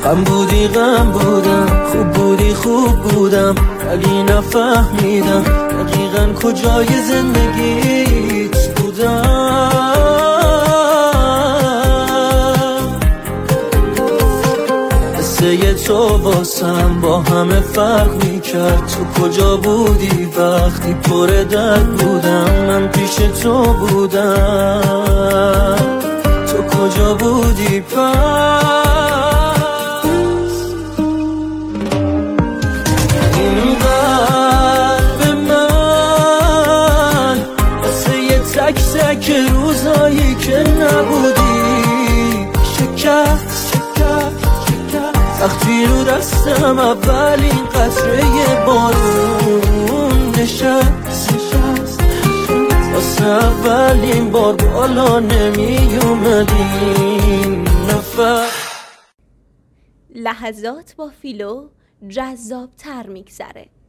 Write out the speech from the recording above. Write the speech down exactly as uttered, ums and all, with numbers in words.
غم بودی غم بودم، خوب بودی خوب بودم، ولی نفهمیدم دقیقاً کجای زندگیت بودم. قصه تو واسم با همه فرق میکرد. تو کجا بودی وقتی پر درد بودم؟ من پیش تو بودم، تو کجا بودی پس؟ این قلب من واسه یه تک تک روزایی که نبودی شکست وقتی رو دستم اولین قطره بارون نشست. واسه اولین بار بالا نمی اومدیم نفر. لحظات با فیلو جذاب تر میگذره.